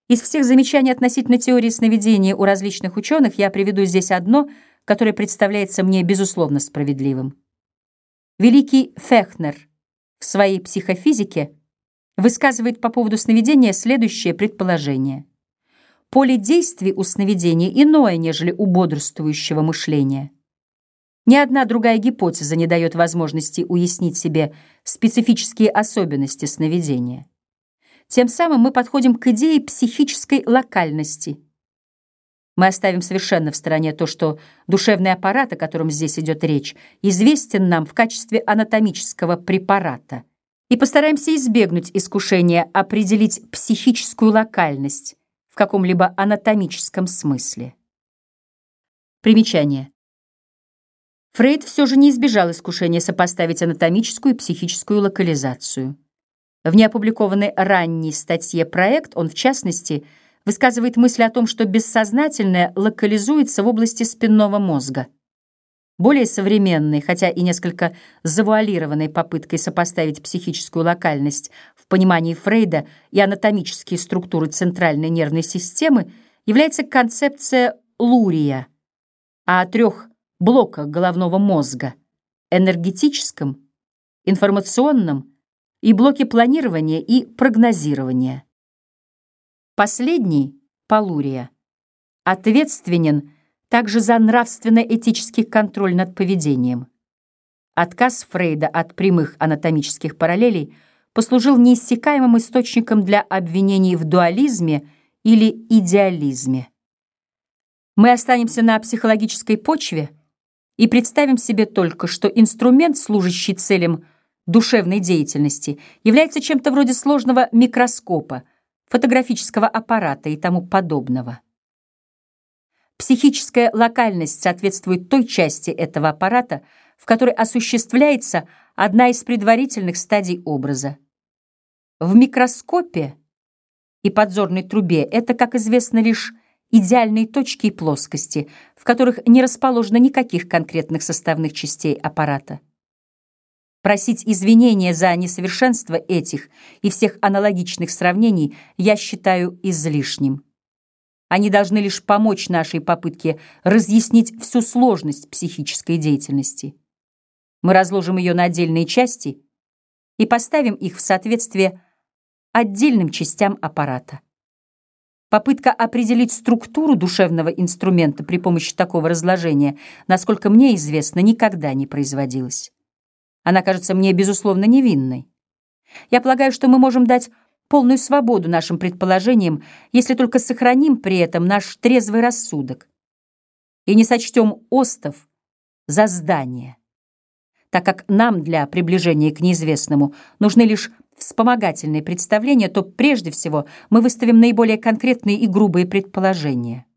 Из всех замечаний относительно теории сновидения у различных ученых я приведу здесь одно, которое представляется мне безусловно справедливым. Великий Фехнер в своей психофизике высказывает по поводу сновидения следующее предположение. Поле действий у сновидения иное, нежели у бодрствующего мышления. Ни одна другая гипотеза не дает возможности уяснить себе специфические особенности сновидения. Тем самым мы подходим к идее психической локальности. Мы оставим совершенно в стороне то, что душевный аппарат, о котором здесь идет речь, известен нам в качестве анатомического препарата, и постараемся избегнуть искушения определить психическую локальность в каком-либо анатомическом смысле. Примечание. Фрейд все же не избежал искушения сопоставить анатомическую и психическую локализацию. В неопубликованной ранней статье «Проект» он, в частности, высказывает мысль о том, что бессознательное локализуется в области спинного мозга. Более современной, хотя и несколько завуалированной попыткой сопоставить психическую локальность в понимании Фрейда и анатомические структуры центральной нервной системы является концепция Лурия о трех блоках головного мозга — энергетическом, информационном и блоке планирования и прогнозирования. Последний, Полурия, ответственен также за нравственно-этический контроль над поведением. Отказ Фрейда от прямых анатомических параллелей послужил неиссякаемым источником для обвинений в дуализме или идеализме. Мы останемся на психологической почве и представим себе только, что инструмент, служащий целям душевной деятельности, является чем-то вроде сложного микроскопа, фотографического аппарата и тому подобного. Психическая локальность соответствует той части этого аппарата, в которой осуществляется одна из предварительных стадий образа. В микроскопе и подзорной трубе это, как известно, лишь идеальные точки и плоскости, в которых не расположено никаких конкретных составных частей аппарата. Просить извинения за несовершенство этих и всех аналогичных сравнений я считаю излишним. Они должны лишь помочь нашей попытке разъяснить всю сложность психической деятельности. Мы разложим ее на отдельные части и поставим их в соответствие отдельным частям аппарата. Попытка определить структуру душевного инструмента при помощи такого разложения, насколько мне известно, никогда не производилась. Она кажется мне, безусловно, невинной. Я полагаю, что мы можем дать полную свободу нашим предположениям, если только сохраним при этом наш трезвый рассудок и не сочтем остов за здание, так как нам для приближения к неизвестному нужны лишь вспомогательные представления, то прежде всего мы выставим наиболее конкретные и грубые предположения.